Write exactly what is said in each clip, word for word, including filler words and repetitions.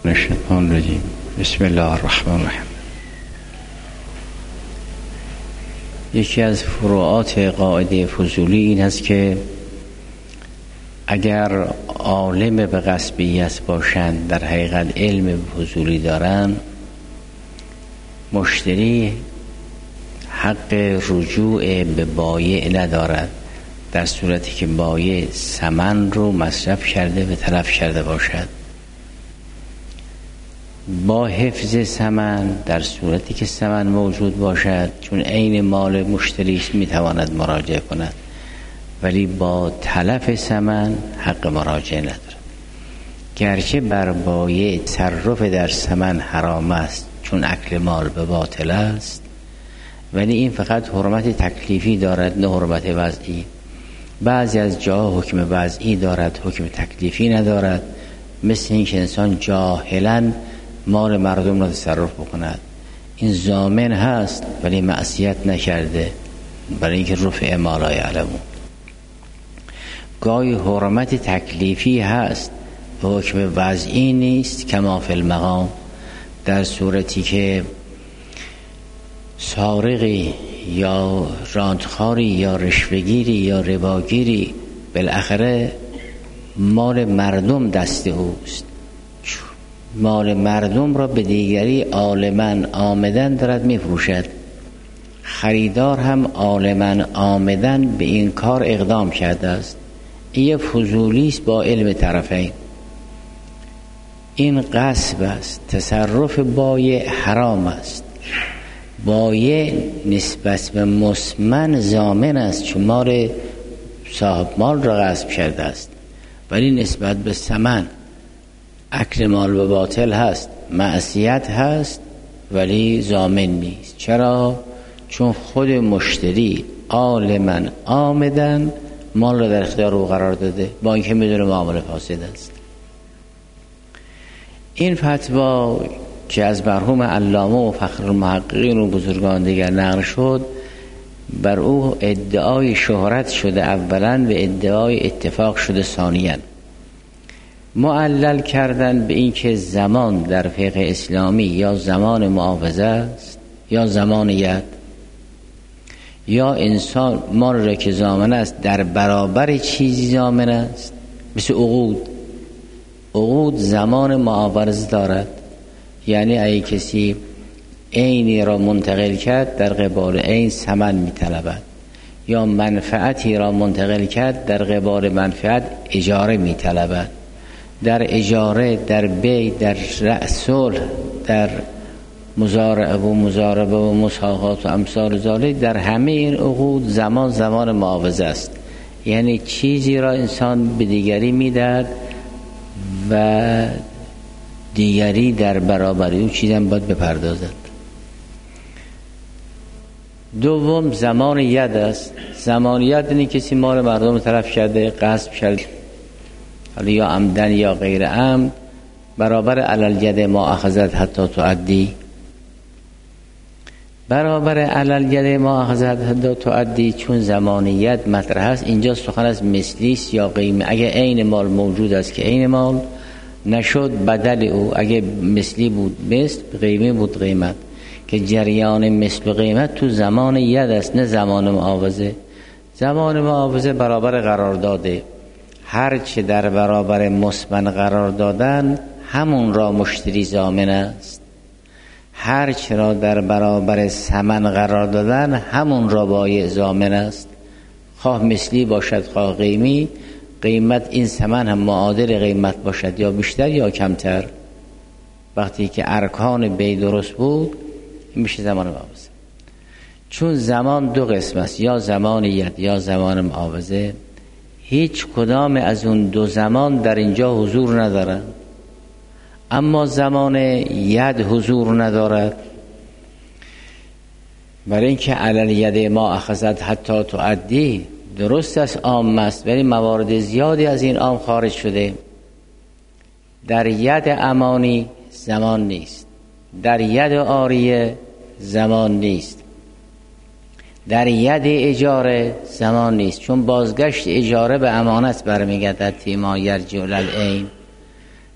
الشیطان الرجیم. بسم الله الرحمن الرحیم. یکی از فروعات قاعده فضولی این است که اگر عالم به غصبیت باشند در حقیقت علم فضولی دارند، مشتری حق رجوع به بایع ندارد در صورتی که بایع ثمن رو مصرف کرده و تلف کرده باشد. با حفظ ثمن در صورتی که ثمن موجود باشد، چون عین مال مشتری است میتواند مراجعه کند، ولی با تلف ثمن حق مراجعه ندارد. گرچه بر بایع تصرف در ثمن حرام است چون اکل مال به باطل است، ولی این فقط حرمت تکلیفی دارد نه حرمت وضعی. بعضی از جاها حکم وضعی دارد، حکم تکلیفی ندارد، مثل این که انسان جاهلاً مال مردم را تصرف بکند. این ضامن هست ولی معصیت نکرده، برای اینکه رفع ما لا یعلمون. گاهی حرمت تکلیفی هست و حکم وضعی نیست، کما فی المقام، در صورتی که سارقی یا رانتخاری یا رشوه‌گیری یا رباگیری بالاخره مال مردم دست اوست، مال مردم را به دیگری عالماً عامداً دارد میفروشد. خریدار هم عالماً عامداً به این کار اقدام کرده است. این فضولی است با علم طرفین. این غصب است. تصرف بایع حرام است. بایع نسبت به مسمن ضامن است چون مال صاحب مال را غصب کرده است، ولی نسبت به ثمن اکل مال به باطل هست، معصیت هست، ولی ضامن نیست. چرا؟ چون خود مشتری عالماً عامداً مال را در اختیار او قرار داده، با اینکه میدونه معامله فاسد است. این فتوا که از مرحوم علامه و فخر المحققین و بزرگان دیگر نقل شد، بر او ادعای شهرت شده اولاً و ادعای اتفاق شده ثانیاً. معلل کردن به این که زمان در فقه اسلامی یا زمان معاوضه است یا زمان ید، یا انسان مال را که ضامن است در برابر چیزی ضامن است، مثل عقود. عقود زمان معاوضه دارد، یعنی اگه کسی عینی را منتقل کرد در قبال عین ثمن می‌طلبد، یا منفعتی را منتقل کرد در قبال منفعت اجاره می‌طلبد. در اجاره، در بیع، در رأسول، در مزارعه و مزاربه و مساقات و امثال ذالک، در همه این عقود زمان زمان معاوضه است، یعنی چیزی را انسان به دیگری میدهد و دیگری در برابر اون چیزی هم باید بپردازد. دوم زمان ید است. زمان ید یعنی کسی مال مردم تلف کرده، غصب کرده، حالا یا عمدن یا غیر عمد، برابر علل ید ما اخذت حتی تعدی، برابر علل ید ما اخذت حتی تعدی. چون زمان ید مطرح است، اینجا سخن از مثلی است یا قیمه. اگه عین مال موجود است که عین مال نشد بدل او، اگه مثلی بود مثل، قیمه بود قیمت، که جریان مثل و قیمت تو زمان ید است نه زمان معاوضه. زمان معاوضه برابر قرار داده، هر چه در برابر مسمن قرار دادن همون را مشتری ضامن است، هر چه را در برابر ثمن قرار دادن همون را بایع ضامن است، خواه مثلی باشد خواه قیمی. قیمت این ثمن هم معادل قیمت باشد یا بیشتر یا کمتر. وقتی که ارکان بیع درست بود میشه زمان معاوضه. چون زمان دو قسم است، یا زمان ید یا زمان معاوضه، هیچ کدام از اون دو زمان در اینجا حضور ندارد. اما زمان ید حضور ندارد، برای اینکه علل ید ما اخذت حتی تعدی درست است عام است، ولی موارد زیادی از این عام خارج شده. در ید امانی زمان نیست، در ید عاریه زمان نیست، در ید اجاره زمان نیست، چون بازگشت اجاره به امانت برمیگردد. تیما یرجع العین،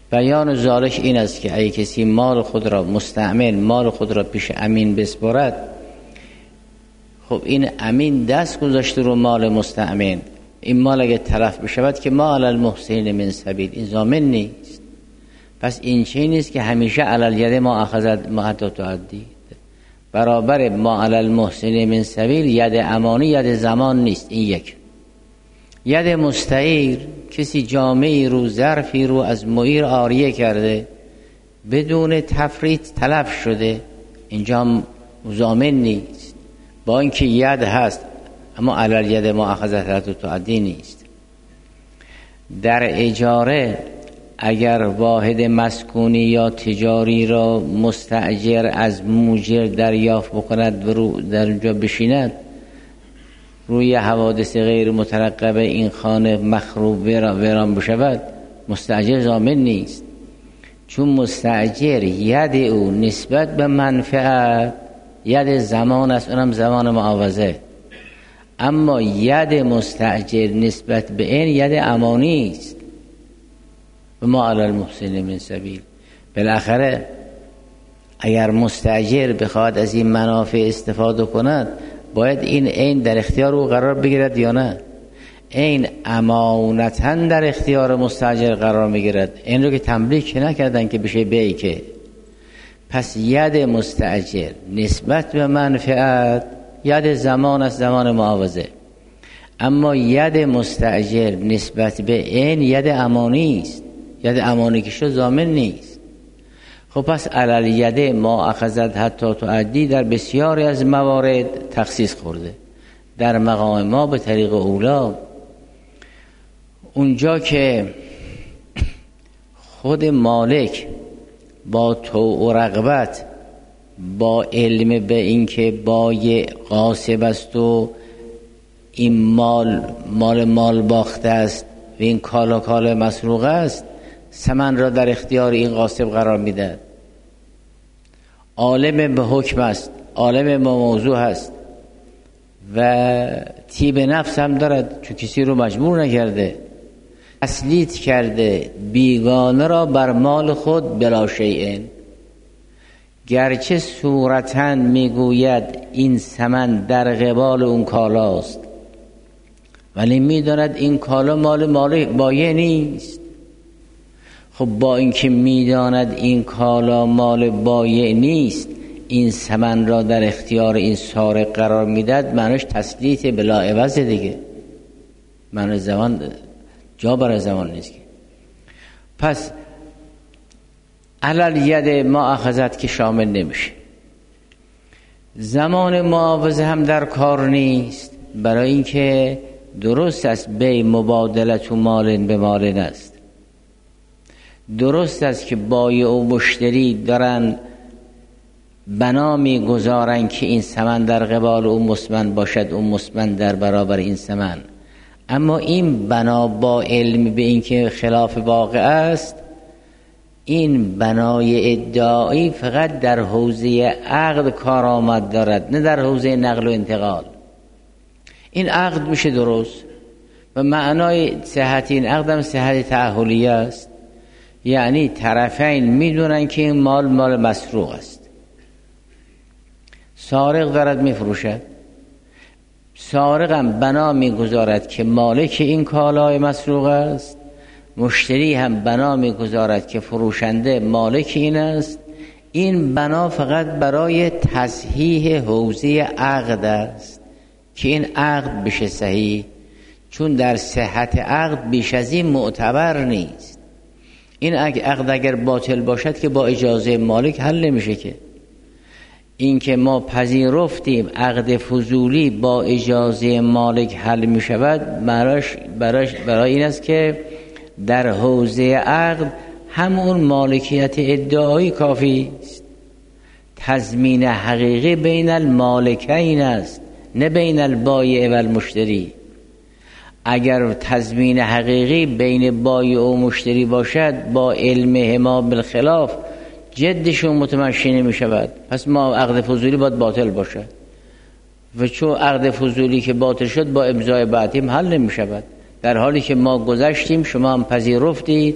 بیان ذالک این است که اگه کسی مال خود را مستعمل مال خود را پیش امین بسپارد، خب این امین دست گذاشته رو مال مستعمل، این مال اگه تلف بشود که ما علی المحسنین من سبیل، این ضامن نیست. پس این چه نیست که همیشه علی الید ما اخذت ما حتی تعدی، برابر ما علی المحسنین من سبیل ید امانی ید زمان نیست. این یک. ید مستعیر، کسی جامعی رو ظرفی رو از معیر عاریه کرده بدون تفریط تلف شده، اینجا ضامن نیست، با اینکه ید هست اما علی الید ما اخذت حتی تعدی نیست. در اجاره اگر واحد مسکونی یا تجاری را مستأجر از موجر دریافت بکند و رو در اونجا بشیند، روی حوادث غیر مترقبه این خانه مخروب ویران بشود، مستأجر ضامن نیست، چون مستأجر ید او نسبت به منفعت ید زمان است، اونم زمان معاوضه، اما ید مستأجر نسبت به این ید امانی است. و ما علی المحسنین من سبیل. بالاخره اگر مستأجر بخواد از این منافع استفاده کند، باید این عین در اختیار او قرار بگیرد یا نه؟ این امانتاً در اختیار مستأجر قرار میگیرد، این رو که تملیک نکردن که بشه بیع که. پس ید مستأجر نسبت به منفعت ید زمان است، زمان معاوضه، اما ید مستأجر نسبت به این ید امانی است، ید امانی که شد ضامن نیست. خب پس علی الید ما اخذت حتی تعدی در بسیاری از موارد تخصیص خورده. در مقام ما به طریق اولا، اونجا که خود مالک با طوع و رغبت، با علم به اینکه بای غاصب است و این مال مال مال باخته است و این کالا کالا مسروق است، ثمن را در اختیار این غاصب قرار میده. عالم به حکم است، عالم به موضوع است و طیب نفس هم دارد، چون کسی رو مجبور نکرده، تسلیط کرده بیگانه را بر مال خود بلا شیئن. گرچه صورتاً میگوید این ثمن در قبال اون کالاست، ولی میداند این کالا مال مال بایع نیست. خب با اینکه میداند این کالا مال بایع نیست، این ثمن را در اختیار این سارق قرار میداد، معنیش تسلیط بلا عوض دیگه، معنی زمان جا برای زمان نیست که. پس علل ید ما اخذت که شامل نمیشه. زمان معاوضه هم در کار نیست، برای اینکه درست است بی مبادلت و مالن به مالن است، درست است که بایع و مشتری دارن بنا میگذارن که این ثمن در قبال اون مسمن باشد، اون مسمن در برابر این ثمن، اما این بنا با علم به اینکه خلاف واقع است، این بنای ادعایی فقط در حوزه عقد کارآمد دارد، نه در حوزه نقل و انتقال. این عقد میشه درست و معنای صحت این عقد هم صحت تعهلیه است، یعنی طرفین میدونن که این مال مال مسروق است. سارق دارد میفروشد، سارق هم بنا میگذارد که مالک این کالای مسروق است، مشتری هم بنا میگذارد که فروشنده مالک این است. این بنا فقط برای تصحیح حوزه عقد است که این عقد بشه صحیح، چون در صحت عقد بیش از این معتبر نیست. این عقد اگر باطل باشد که با اجازه مالک حل نمیشه که. این که ما پذیرفتیم عقد فضولی با اجازه مالک حل می شود، براش براش برای این است که در حوزه عقد همون مالکیت ادعایی کافی است. تضمین حقیقی بین المالکین است، نه بین البایع و المشتری. اگر تضمین حقیقی بین بایع و مشتری باشد، با علم ما بالخلاف جدشون متمشی نمی شود. پس ما عقد فضولی باید باطل باشد و چون عقد فضولی که باطل شد با امضای بعدیم حل نمی شود، در حالی که ما گذشتیم، شما هم پذیرفتید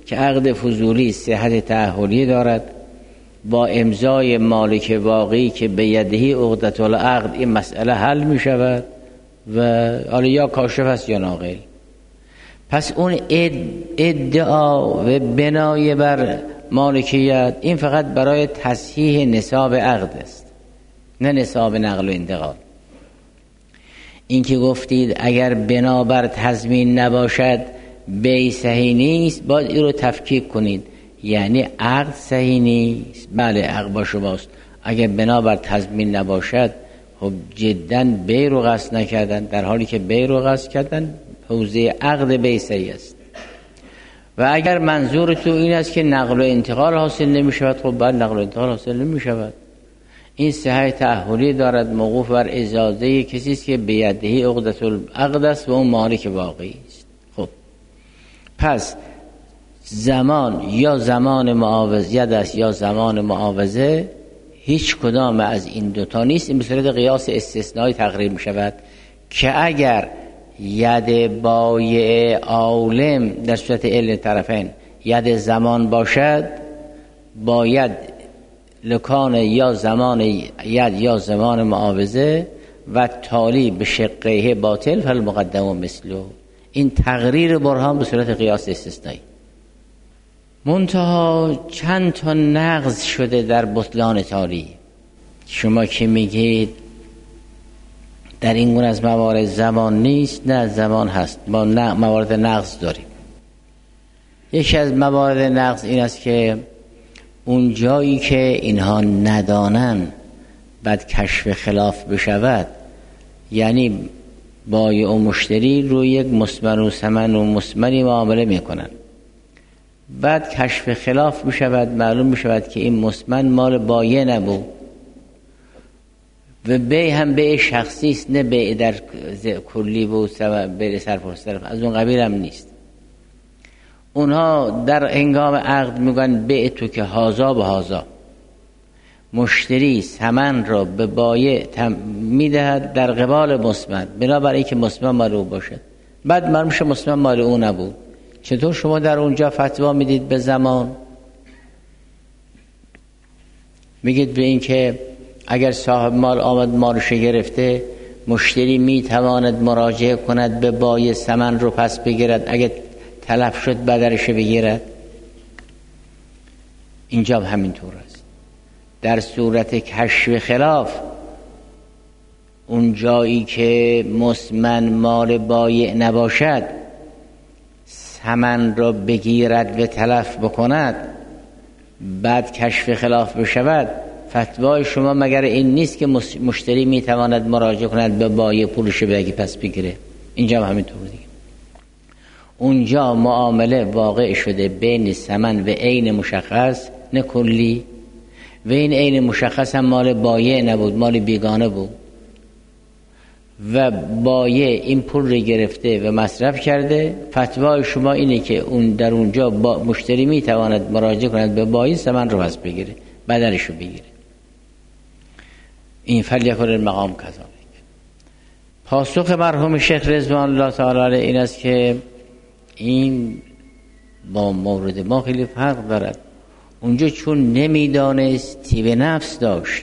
که عقد فضولی صحت تعهدی دارد، با امضای مالک واقعی که به یدهی عقدة العقد این مسئله حل می شود و حالا یا کاشف است یا ناقل. پس اون ادعا و بنای بر مالکیت این فقط برای تصحیح نصاب عقد است، نه نصاب نقل و انتقال. این که گفتید اگر بنابر تضمین نباشد بی صحیح نیست، باید این رو تفکیک کنید. یعنی عقد صحیح نیست، بله عقد با شماست، اگر بنابر تضمین نباشد خب جدا بی رو قصد نکردن، در حالی که بی رو قصد کردن حوزه عقد بی صحیح است. و اگر منظور تو این است که نقل و انتقال حاصل نمی شود، خب بعد نقل و انتقال حاصل نمی شود. این صحت تعهدی دارد، موقوف بر اجازه کسی است که بیدهی عقدة العقد است و اون مالک واقعی است. خب پس زمان یا زمان معاوضیت است یا زمان معاوضه، هیچ کدام از این دوتا نیست. این به صورت قیاس استثنایی تقریر می شود که اگر ید بایع عالم در صورت علم طرفین ید زمان باشد، باید لکان یا زمان ید یا زمان معاوضه و تالی به شقه باطل فالمقدم مثله. این تقریر برهان به صورت قیاس استثنایی. منتها چند تا نقض شده در بطلان تالی. شما که میگید در این گونه از موارد زمان نیست، نه زمان هست، ما موارد نقض داریم. یکی از موارد نقض این است که اون جایی که اینها ندانن بعد کشف خلاف بشود، یعنی بایع و مشتری روی یک مسمن و ثمن و مسمنی معامله میکنن، بعد کشف خلاف بشود، معلوم بشود که این مسمن مال بایع نبود و بیع هم بیع شخصی است، نه بیع در کلی و بیع سرپرست، از اون قبیل هم نیست. اونها در هنگام عقد میگن بیع تو که هازا به هازا، مشتری ثمن را به بایع میدهد در قبال مسمن، بنابراین که مسمن مال او باشد. بعد معلوم شه مسمن مال او نبود. چطور شما در اونجا فتوا میدید به زمان؟ میگید به این که اگر صاحب مال آمد مالش گرفته، مشتری میتواند مراجعه کند به بایع ثمن رو پس بگیرد، اگر تلف شد بدلش بگیرد. اینجا هم همینطور است. در صورت کشف خلاف، اون جایی که مسمن مال بایع نباشد ثمن را بگیرد و تلف بکند، بعد کشف خلاف بشود، فتوای شما مگر این نیست که مشتری میتواند مراجعه کند به بایع پولش بگی پس بگیره؟ اینجا هم همینطور دیگه. اونجا معامله واقع شده بین ثمن و عین مشخص، نه کلی، و این عین مشخص هم مال بایع نبود، مال بیگانه بود و بایع این پول رو گرفته و مصرف کرده. فتوای شما اینه که اون در اونجا با مشتری میتواند مراجعه کند به بایع ثمن رو پس بگیره، بدلش رو بگیره. این فلیکن المقام کذالک. پاسخ مرحوم شیخ رضوان الله تعالی علیه این است که این با مورد ما خیلی فرق دارد. اونجا چون نمیدانست طیب نفس داشت،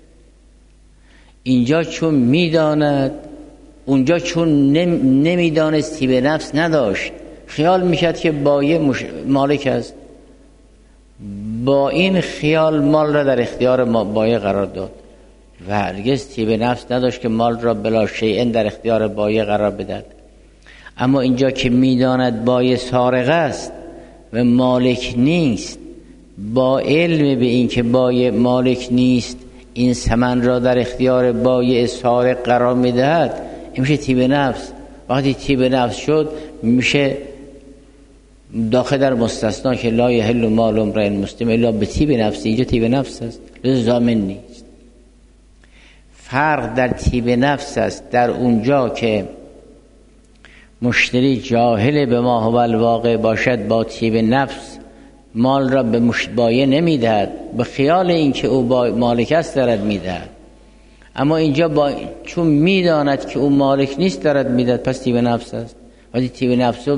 اینجا چون میداند، اونجا چون نمیدانست طیب نفس نداشت، خیال میکرد که بایع مش... مالک است، با این خیال مال را در اختیار بایع قرار داد و هرگز طیب نفس نداشت که مال را بلا شیئن در اختیار بایع قرار بدهد. اما اینجا که میداند بایع سارق است و مالک نیست، با علم به این که بایع مالک نیست این ثمن را در اختیار بایع سارق قرار میدهد، این میشه طیب نفس. وقتی طیب نفس شد میشه داخل در مستثنا که لا یحل مال امرئ مسلم الا به طیب نفس. اینجا طیب نفس است، ضامن نیست. فرق در طیب نفس است در اونجا که مشتری جاهل به ما هو الواقع باشد، با طیب نفس مال را به بایع نمیدهد، به خیال اینکه او مالک است دارد میدهد. اما اینجا با چون میداند که او مالک نیست دارد میدهد، پس طیب نفس است. ولی طیب نفس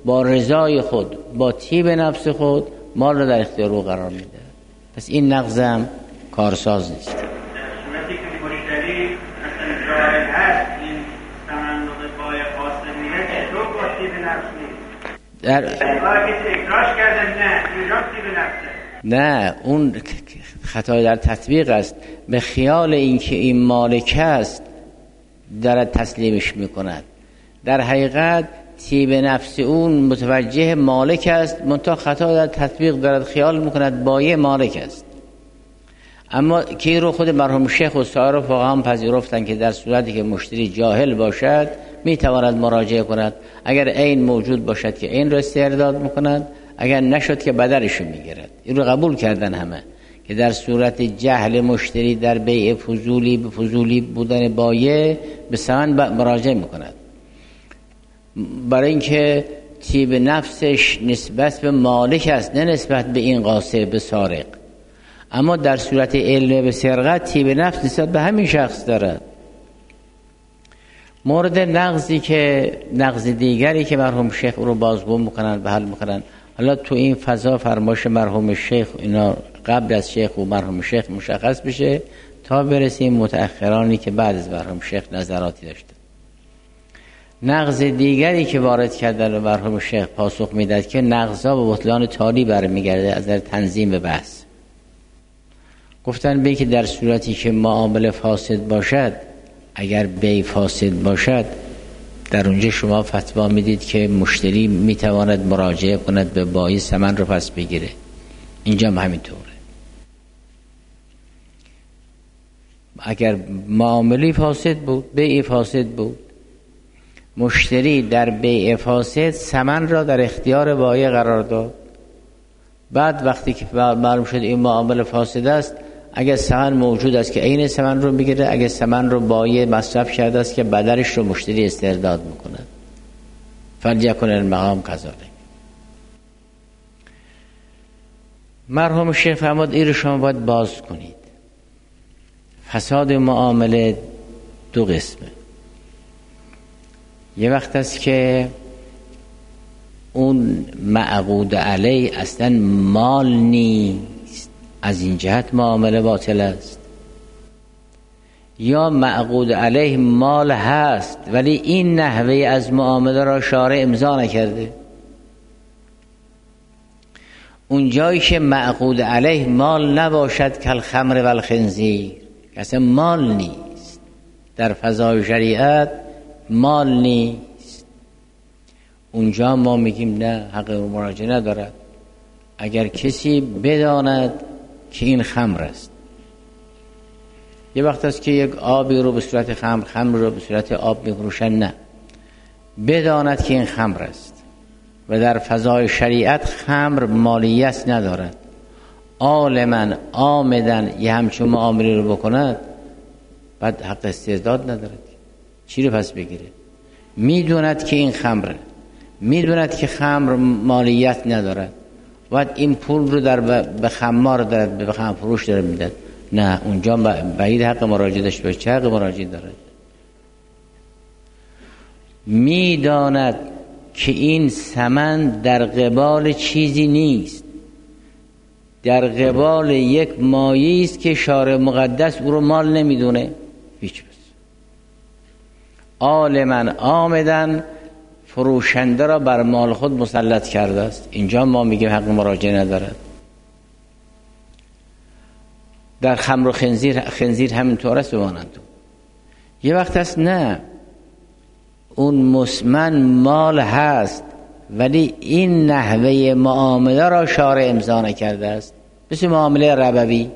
با رضای خود، با طیب نفس خود مال رو در اختیار او قرار میده. پس این نقضم کارساز نیست. در صورتی که مشتری اصلا جاهل هست این تمنق بای قاسم میره که تو با طیب نفس نیست در اگه اکراش کردن نه اینجا طیب نفسه نه، اون خطای در تطبیق است. به خیال اینکه این مالک است دارد تسلیمش میکند، در حقیقت طیب نفس اون متوجه مالک است، منتها خطا در تطبیق دارد خیال میکند بایع مالک است. اما که رو خود مرحوم شیخ و سایر فقها هم پذیرفتن که در صورتی که مشتری جاهل باشد میتواند مراجعه کند، اگر عین موجود باشد که عین را استرداد میکند، اگر نشد که بدلش میگیرد. این رو قبول کردن همه که در صورت جهل مشتری در بیع فضولی به فضولی بودن بایع به ثمن مراجعه میکند، برای اینکه طیب نفسش نسبت به مالک است نه نسبت به این قاصر به سارق. اما در صورت علم به سرقت طیب نفس نسبت به همین شخص دارد. مورد نقضی که نقض دیگری که مرحوم شیخ رو بازگو میکنن به حل میکنن، حالا تو این فضا فرمایش مرحوم شیخ اینا قبل از شیخ و مرحوم شیخ مشخص بشه تا برسیم متأخرانی که بعد از مرحوم شیخ نظراتی داشته. نقض دیگری که وارد کردن و مرحوم شیخ پاسخ میداد که نقضا به بطلان تالی برمیگرده از نظر تنظیم به بحث. گفتن به که در صورتی که معامله فاسد باشد، اگر بی فاسد باشد، در اونجا شما فتوا میدید که مشتری میتواند مراجعه کند به بایی ثمن رو پس بگیره. اینجا هم همینطوره. اگر معامله فاسد بود، بیع فاسد بود، مشتری در بیع فاسد ثمن را در اختیار بایی قرار داد، بعد وقتی که معلوم شد این معامله فاسد است، اگر ثمن موجود است که عین ثمن رو میگیره، اگر ثمن رو بایع مصرف کرده است که بدلش رو مشتری استرداد میکنه. فلیکن المقام کذالک. مرحوم شیخ فرمود این رو شما باید باز کنید. فساد معامله دو قسمه. یه وقت است که اون معقود علی اصلا مال نیست، از این جهت معامله باطل است. یا معقود علیه مال هست ولی این نحوه از معامله را شارع امضا نکرده. اون جایی که معقود علیه مال نباشد کل خمر و الخنزیر، اصلا مال نیست، در فضای شریعت مال نیست، اونجا ما میگیم نه، حق مراجعه ندارد. اگر کسی بداند که این خمر است، یه وقت است که یک آبی رو به صورت خمر، خمر رو به صورت آب میفروشن، نه، بداند که این خمر است و در فضای شریعت خمر مالیت ندارد، عالماً عامداً یه همچون معامله رو بکند، بعد حق استرداد ندارد. چی رو پس بگیره؟ میدوند که این خمره، میدوند که خمر مالیت ندارد، بعد این پول رو در به خمار دارد، به خمر فروش دارد میداد، نه، اونجا بعید حق مراجعه داشته باشه. چه حق مراجعه دارد؟ میداند که این ثمن در قبال چیزی نیست، در قبال یک مایه است که شارع مقدس او رو مال نمیدونه، هیچ بس. عالماً عامداً فروشنده را بر مال خود مسلط کرده است، اینجا ما میگیم حق مراجعه ندارد. در خمر و خنزیر، خنزیر همینطور است بمانند. یه وقت هست نه، اون مسمن مال هست ولی این نحوه معامله را شارع امضا نکرده است، مثل معامله ربوی.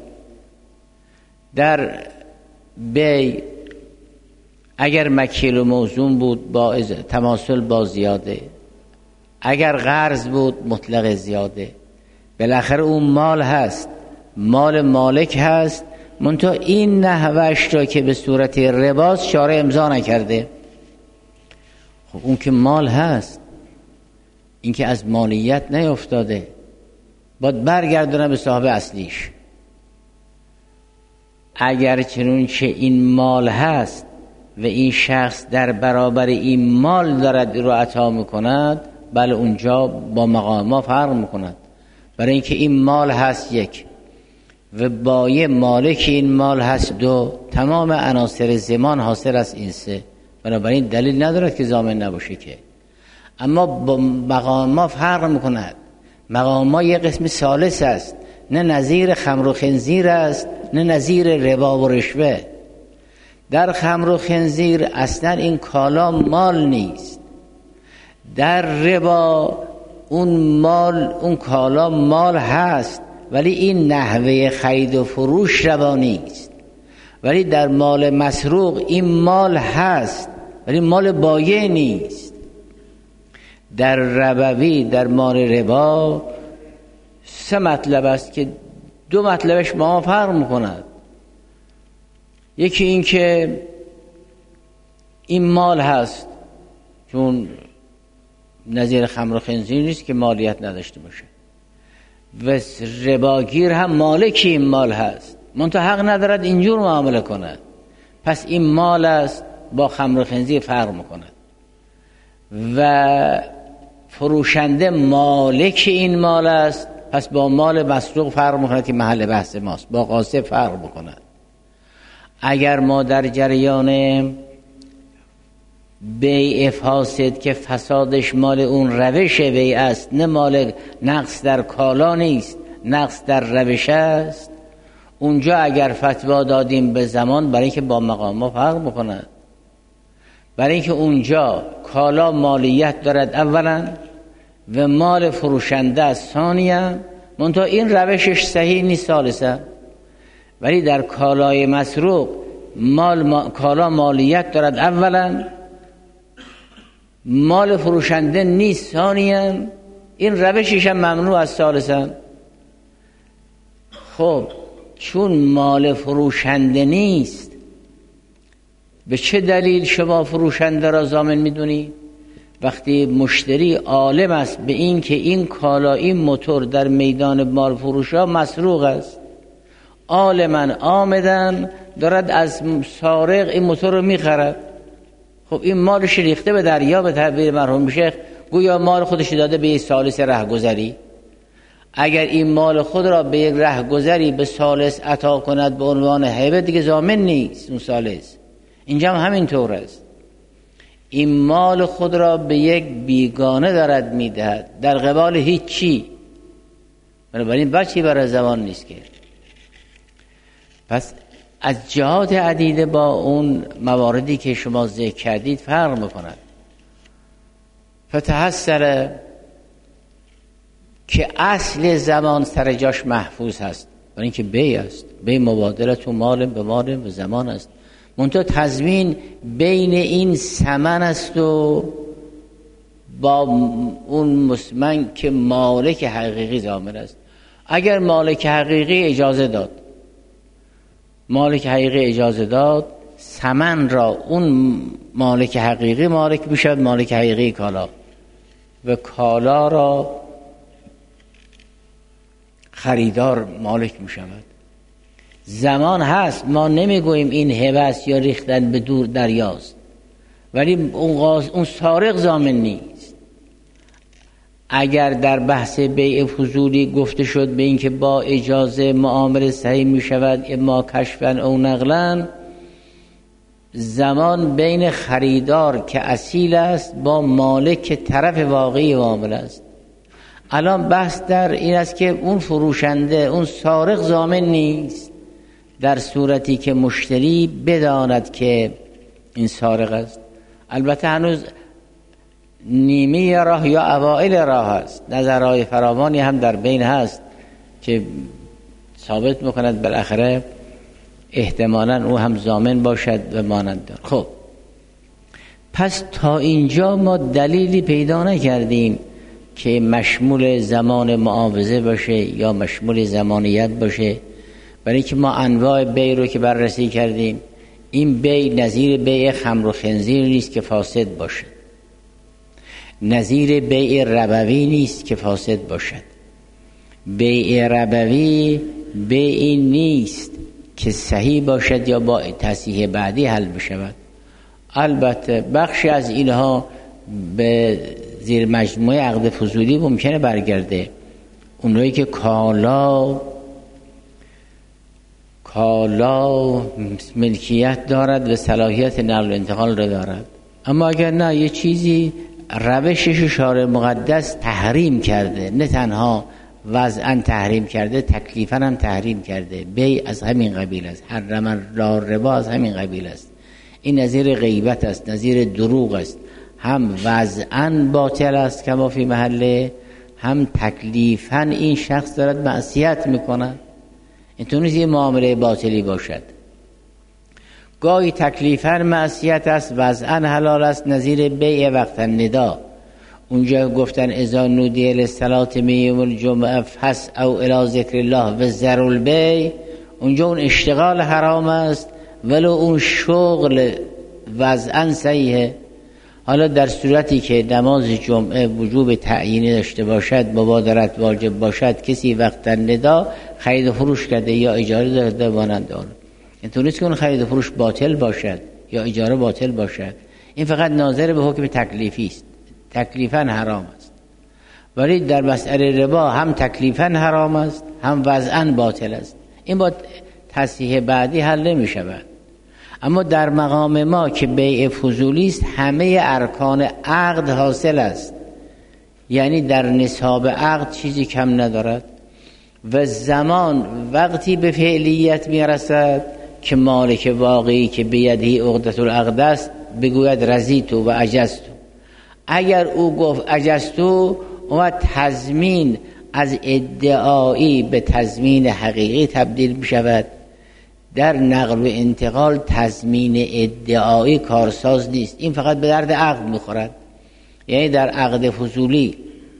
در بی اگر مکیل و موزون بود با تماثل با زیاده، اگر قرض بود مطلق زیاده، بالاخره اون مال هست، مال مالک هست، منتها این نحوهش را که به صورت رباست شارع امضا نکرده. خب اون که مال هست، این که از مالیت نیفتاده، باید برگردونه به صاحب اصلیش. اگر چنون که این مال هست و این شخص در برابر این مال دارد رو عطا میکند، بله اونجا با مقام ما فرق میکند، برای اینکه این مال هست یک و بایع مالک این مال هست دو، تمام عناصر زمان حاصل است این سه، بنابراین دلیل ندارد که ضامن نباشه که. اما با مقام ما فرق میکند، مقام ما یه قسم ثالث است، نه نظیر خمر و خنزیر است نه نظیر ربا و رشوه. در خمر و خنزیر اصلا این کالا مال نیست، در ربا اون مال اون کالا مال هست ولی این نحوه خرید و فروش ربا نیست. ولی در مال مسروق این مال هست ولی مال بایع نیست. در ربوی در مال ربا سه مطلب است که دو مطلبش با ما فرق میکند. یکی این که این مال هست، چون نظیر خمر و خنزیر نیست که مالیت نداشته باشه، و رباگیر هم مالک این مال هست منتها حق ندارد اینجور معامله کند. پس این مال است با خمر و خنزیر فرق میکند و فروشنده مالک این مال است، پس با مال مسروق فرق میکند که محل بحث ماست، با غاصب فرق میکند. اگر ما در جریان بیع فاسد که فسادش مال اون روش بیع است، نه مال نقص در کالا نیست، نقص در روش است، اونجا اگر فتوا دادیم به زمان، برای که با مقام ما فرق میکند، برای اینکه اونجا کالا مالیت دارد اولا و مال فروشنده است ثانیا، منتها این روشش صحیح نیست ثالثا. ولی در کالای مسروق مال ما... کالا مالیت دارد اولا، مال فروشنده نیست ثانیا، این روشش هم ممنوع از ثالثا. خب چون مال فروشنده نیست، به چه دلیل شما فروشنده را ضامن میدونی؟ وقتی مشتری عالم است به این که این کالا این موتور در میدان مال فروش ها مسروق است، عالماً آمدن دارد از سارق این موتور رو میخرد، خب این مالش ریخته به دریا، به تعبیر مرحوم شیخ گویا مال خودش داده به یک ثالث رهگذری. اگر این مال خود را به یک رهگذری به ثالث عطا کند به عنوان هبه، دیگه ضامن نیست اون ثالث. اینجا هم همین طور است، این مال خود را به یک بیگانه دارد میدهد در قبال هیچی، بنابراین بچی برای زمان نیست که. پس از جهات عدیده با اون مواردی که شما ذکر کردید فرق میکند. فتحصل که اصل زمان سر جاش محفوظ هست، برای اینکه بیع است، بیع مبادله تو مال به مال به زمان است، منتها تضمین بین این ثمن است و با اون مسمن که مالک حقیقی ضامن است. اگر مالک حقیقی اجازه داد مالک حقیقی اجازه داد ثمن را اون مالک حقیقی مالک میشود، مالک حقیقی کالا، و کالا را خریدار مالک میشود. زمان هست، ما نمیگوییم این هبه است یا ریختن به دور دریاست، ولی اون, غاز... اون سارق ضامن نیست. اگر در بحث بیع فضولی گفته شد به این که با اجازه معامله صحیح می شود اما کشفن او نقلن، زمان بین خریدار که اصیل است با مالک که طرف واقعی معامله است. الان بحث در این است که اون فروشنده اون سارق ضامن نیست در صورتی که مشتری بداند که این سارق است. البته هنوز نیمه راه یا اوائل راه است، نظرهای فراوانی هم در بین هست که ثابت میکند بالاخره احتمالاً او هم ضامن باشد و مانند دار. خب پس تا اینجا ما دلیلی پیدا نکردیم که مشمول زمان معاوضه باشه یا مشمول زمانیت باشه، برای اینکه ما انواع بیع رو که بررسی کردیم، این بیع نظیر بیع خمر و خنزیر نیست که فاسد باشه، نظیر بیع ربوی نیست که فاسد باشد. بیع ربوی بیع نیست که صحیح باشد یا با تصحیح بعدی حل بشود. البته بخشی از اینها به زیر مجموعه عقد فضولی ممکنه برگرده. اونایی که کالا کالا ملکیت دارد و صلاحیت نقل و انتقال را دارد. اما اگر نه یه چیزی روشش شارع مقدس تحریم کرده، نه تنها وضعاً تحریم کرده، تکلیفاً هم تحریم کرده. بیع از همین قبیل است، حرم لا ربا از همین قبیل است. این نظیر غیبت است، نظیر دروغ است. هم وضعاً باطل است کما فی محله، هم تکلیفاً این شخص دارد معصیت میکند. اینطور نیست یه معامله باطلی باشد. گاهی تکلیفاً معصیت است، وضعاً حلال است، نظیر بیع وقت الندا. اونجا گفتن اذا نودی للصلاة من یوم الجمعه فاسعوا الی ذکر الله و ذروا البیع. اونجا اون اشتغال حرام است ولو اون شغل وضعاً صحیحه. حالا در صورتی که نماز جمعه وجوب تعیینی داشته باشد، مبادرت واجب باشد، کسی وقت الندا خرید و فروش کرده یا اجاره داده مانند آن، اینطور نیست که اون خرید و فروش باطل باشد یا اجاره باطل باشد. این فقط ناظر به حکم تکلیفی است، تکلیفاً حرام است. ولی در مسئله ربا هم تکلیفاً حرام است، هم وضعاً باطل است. این با تصحیح بعدی حل نمی شود. اما در مقام ما که بیع فضولی است، همه ارکان عقد حاصل است، یعنی در نصاب عقد چیزی کم ندارد. و زمان وقتی به فعلیت می رسد که مالک واقعی که بیدهی عقدة العقد است بگوید رضیتو و عجزتو. اگر او گفت عجزتو، اون تضمین از ادعایی به تضمین حقیقی تبدیل می شود. در نقل و انتقال تضمین ادعایی کارساز نیست، این فقط به درد عقد میخورد. یعنی در عقد فضولی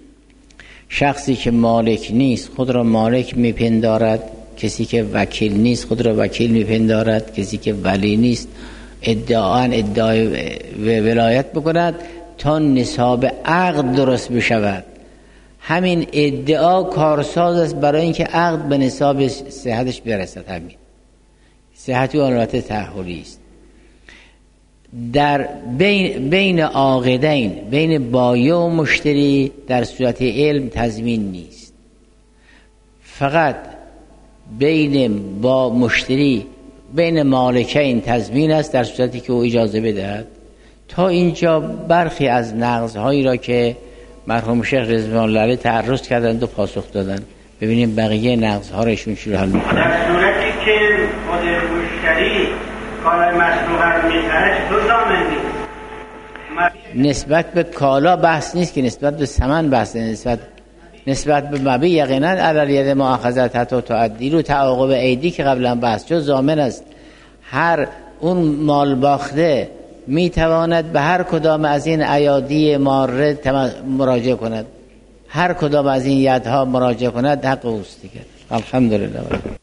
شخصی که مالک نیست خود را مالک میپندارد، کسی که وکیل نیست خود را وکیل میپندارد، کسی که ولی نیست ادعاان ادعای ولایت بکند تا نصاب عقد درست بشود. همین ادعا کارساز است برای اینکه عقد به نصاب صحتش برسد. همین صحتی و البته تأهلی است. در بین بین عاقدین، بین بایع و مشتری در صورت علم تضمین نیست، فقط بین با مشتری، بین مالکین تضمین است در صورتی که او اجازه بدهد. تا اینجا برخی از نقض‌هایی را که مرحوم شیخ رضوان الله علیه تعرض کردند و پاسخ دادند. ببینیم بقیه نقض‌ها را ایشون چجوری حل می‌کنند. در صورتی که خود مشتری کالای مسروق رو می‌خره چطور ضامن نیست؟ نسبت به کالا بحث نیست که، نسبت به ثمن بحث، نسبت نسبت به مبیع یقینا علی ید مؤاخذت حتی تعدی رو تعاقب عیدی که قبلا بحث شد ضامن است. هر اون مال باخته میتواند به هر کدام از این ایادی ماره مراجعه کند، هر کدام از این یدها مراجعه کند حق اوست دیگه. الحمدلله.